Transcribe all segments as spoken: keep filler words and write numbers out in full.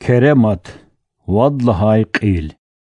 Keremat vadlahay qil.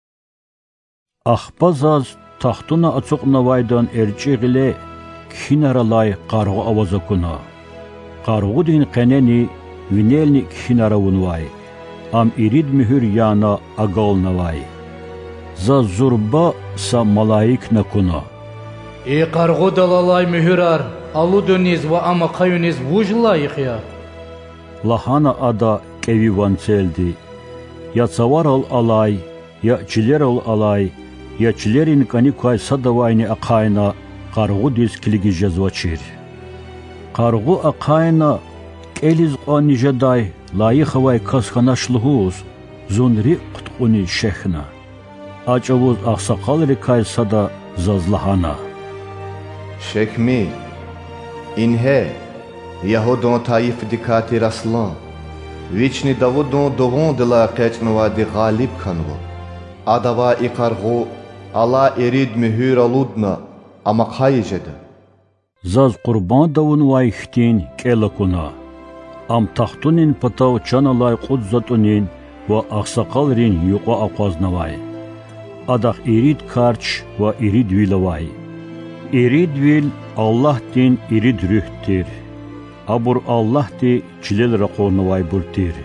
Ахпазаз тахтуна ацуqnavaydan erçiğile kişinaralay qarğı avazakuna. Qarğudin qeneni vinelni kişinaravunvay. Am irid mühür yana agalnavay. Za zurba sa malaik nakuna. E qarğu dalalay mühürar aluduniz ve ama kayuniz vujlayıq ya. Lahana ada kevi vanseldi. Ya savaral alay, ya çileral alay, ya çilerin kanikay sadavayni akayna qarğu diz kiligi jazvaçir. Qarğu akayna keliz qanijaday layıxavay kaskanaşlıhuz zunri qutquni şehna. Açavuz aqsaqal rikay sada zazlahana. Şekmi, inhe, Yahudon taif dikati raslan, Vichni Davudon dovon de la qechnuva di ghalib kanvo. Adava i qarğu, ala erid mühür aludna, ama qayijede. Zaz qurban davun vay xtin kelakuna. Am taxtunin patav chanalay qudzatunin va aqsaqalrin yuqa aqaznavay. Adaq erid karç va erid vilavay. Erid vil Allah din erid rühtir. Abur Allah di çilel raqornavay burtir.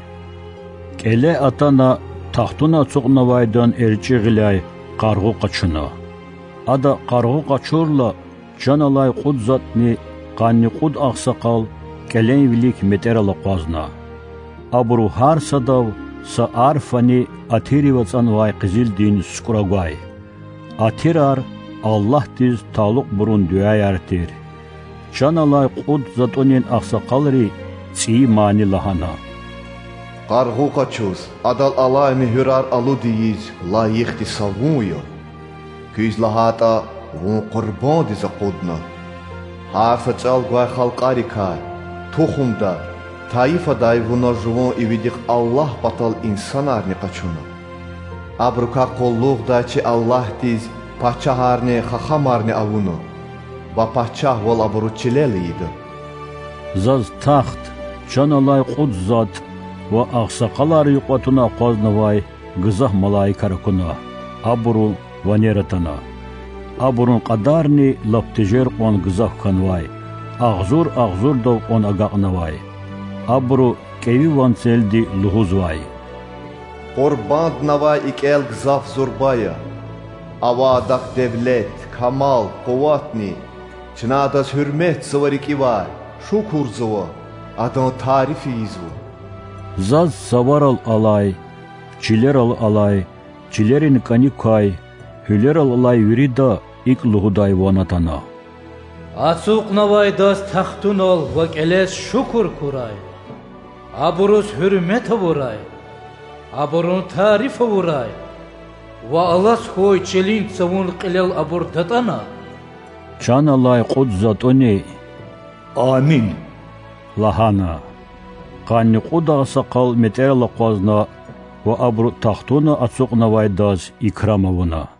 Kele atana taxtuna çuqnavaydan erçiğilay qarğu qaçına. Ada qarğu qaçurla canalay qudzatni qanni qud aqsaqal kelen vilik meterala qazna. Abru har sadav sa arfani atiri vatsanvay qizil din skuragvay. Atirar Allah diz taluq burun düayartir. Canalay qud zatonin aqsaqalri tsi mani lahana. Qarğu qaçuz, adal alay mühürar aludiyiz, layıqti savuyo. Küz lahata vun qurban dize qudna. Harfa çal guay xalqarika, tuxumda, taifa day vuna juvon ividik Allah batal insanarni qaçuna. Abruka qolluq da çi Allah diz paçaharni xaxamarni avunu. Va paçah vol abru çileliydi. Zaz taxt, canalay qudzat va aqsaqalar yuqatuna qaznavay gızah malaikarakuna. Abru vaneratana. Abrun qadarni laptijer on gızah kanvay. Ağzur ağzur dav on agaqnavay. Abru kevi vanseldi luhuzvay. Qurband navay ikel gzaf zurbaya. Avadak devlet, kamal, quvatni. Çınadas hürmet zıvariki var. Şukur zıva. Adan tarifi izvu. Zaz savaral alay, çileral alay, çilerin kanikay, hüleral alay virida ik luhuday vanatana. Asuqnavay das taxtun ol ve keles şukur kuray. Aburus hürmet vuray. Aburun tarifi vuray. Ve alas koy çelin savun qilal abur tatana. Canalay qudzatoni. Amin. Lahana. Qanni quda saqal meterla qazna ve abru taxtuna asuqnavay das ikramavuna.